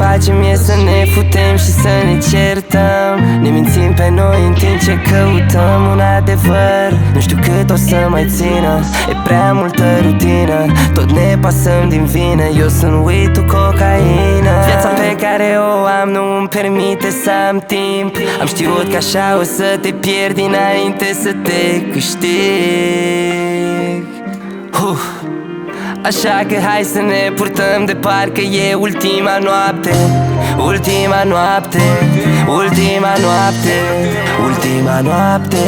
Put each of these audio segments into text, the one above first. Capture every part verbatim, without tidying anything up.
facem e să ne futem și să ne certăm. Ne mințim pe noi în timp ce căutăm un adevăr. Nu știu cât o să mai țină, e prea multă rutină. Tot ne pasăm din vină, eu sunt weed, tu cocaină. Viața pe care o am nu îmi permite să am timp. Am știut că așa o să te pierdi înainte să te câștig. Uf. Așa că hai să ne purtăm de parcă e ultima noapte. Ultima noapte, ultima noapte, ultima noapte,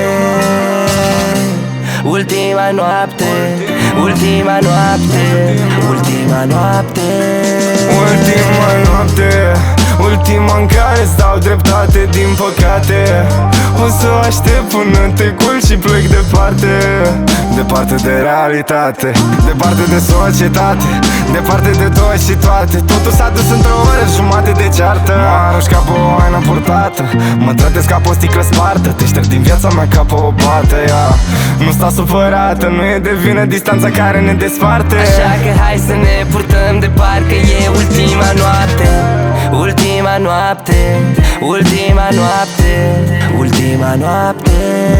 ultima noapte, ultima noapte, ultima noapte, ultima noapte, ultima în care îți dau dreptate, din păcate. O să aștept până te culci și plec departe. Departe de realitate, departe de societate, departe de toți și toate. Totul s-a dus într-o oră jumate de ceartă. Mă arunci ca pe o haină purtată, mă tratezi ca pe o sticlă spartă. Te șterg din viața mea ca pe o bată, yeah. Nu sta supărată, nu e de vină distanța care ne desparte. Așa că hai să ne purtăm de parcă e ultima noapte. Ultima noapte, ultima noapte, ultima noapte,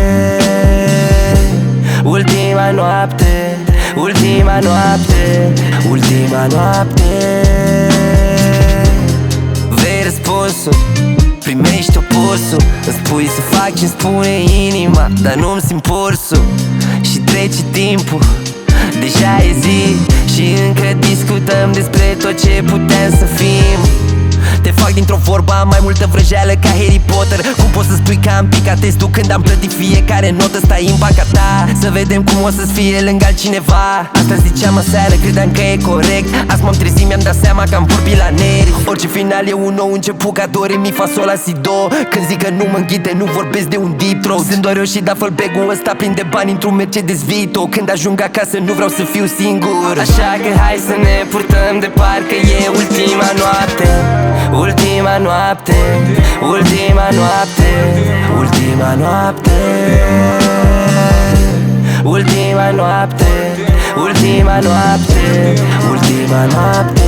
ultima noapte, ultima noapte, ultima noapte. Vrei răspunsul, primești opusul. Îmi spui să fac ce-mi spune inima, dar nu-mi simt pulsul. Și trece timpul, deja e zi și încă discutăm despre tot ce putem să fim. Te fac dintr-o vorba mai multă vrăjeală ca Harry Potter. Cum poți să spui că am picat testul când am plătit fiecare notă? Stai în banca ta, să vedem cum o să-ți fie lângă altcineva. Asta ziceam aseară, credeam că e corect. Azi m-am trezit, mi-am dat seama că am vorbit la neri. Orice final e un nou început, ca do, re, mi, fa, sol, la, si, do. Când zic că nu mă înghite, nu vorbesc de un deep throat. Sunt doar eu și Duffel bag-ul ăsta plin de bani într-un Mercedes Vito. Când ajung acasă nu vreau să fiu singur. Așa că hai să ne purtăm de parcă e ultima noapte. Ultima noapte, ultima noapte, ultima noapte, ultima noapte, ultima noapte, ultima noapte.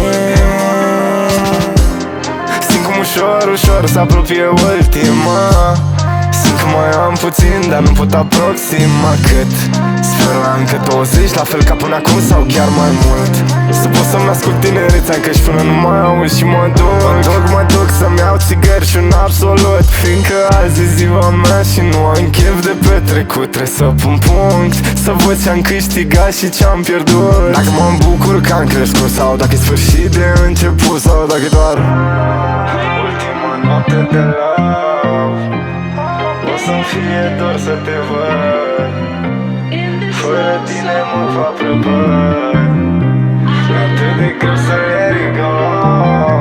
Simt cum ușor, ușor se apropie ultima. Simt că mai am puțin, dar nu pot aproxima cât. Sper la încă douăzeci, la fel ca până acum sau chiar mai mult. Să pot să-mi ascult tinerețea încă și până nu mai auzi și mă duc. Mă duc, mă duc să-mi iau țigări și un absolut. Fiindcă azi e ziua mea și nu am chef de petrecut. Trebuie să pun punct, să văd ce-am câștigat și ce-am pierdut. Dacă mă bucur că am crescut sau dacă e sfârșit de început, sau dacă e doar ultima noapte de love. O să-mi fie dor să te văd, fără tine mă va prăbăd. E atât de greu să let it go.